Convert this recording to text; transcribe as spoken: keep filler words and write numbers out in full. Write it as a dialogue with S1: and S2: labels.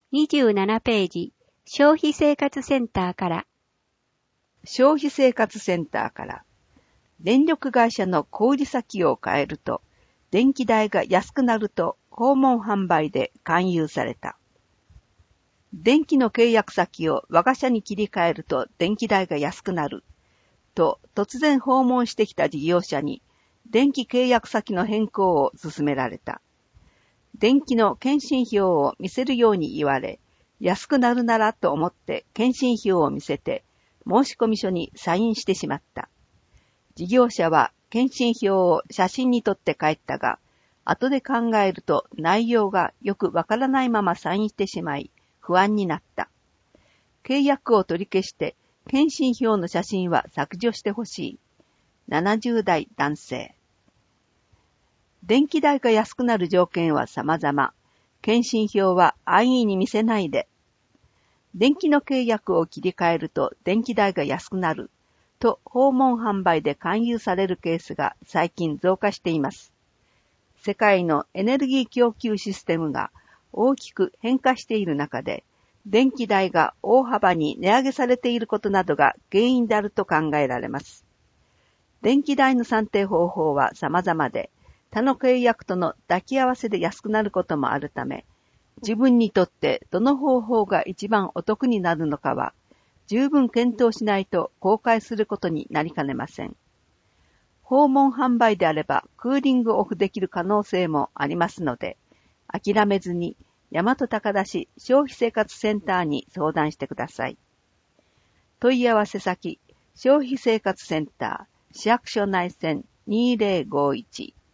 S1: にじゅうななページ、消費生活センターから。
S2: 消費生活センターから。電力会社の小売先を変えると、電気代が安くなると訪問販売で勧誘された。電気の契約先を我が社に切り替えると電気代が安くなる。と突然訪問してきた事業者に、電気契約先の変更を勧められた。電気の検針票を見せるように言われ、安くなるならと思って検針票を見せて、申込書にサインしてしまった。事業者は検針票を写真に撮って帰ったが、後で考えると内容がよくわからないままサインしてしまい、不安になった。契約を取り消して、検針票の写真は削除してほしい。ななじゅう代男性。電気代が安くなる条件は様々。検針票は安易に見せないで。電気の契約を切り替えると電気代が安くなる。と訪問販売で勧誘されるケースが最近増加しています。世界のエネルギー供給システムが大きく変化している中で、電気代が大幅に値上げされていることなどが原因であると考えられます。電気代の算定方法は様々で、他の契約との抱き合わせで安くなることもあるため、自分にとってどの方法が一番お得になるのかは、十分検討しないと公開することになりかねません。訪問販売であればクーリングオフできる可能性もありますので、諦めずに大和高田市消費生活センターに相談してください。問い合わせ先、消費生活センター、市役所内線にせんごじゅういち。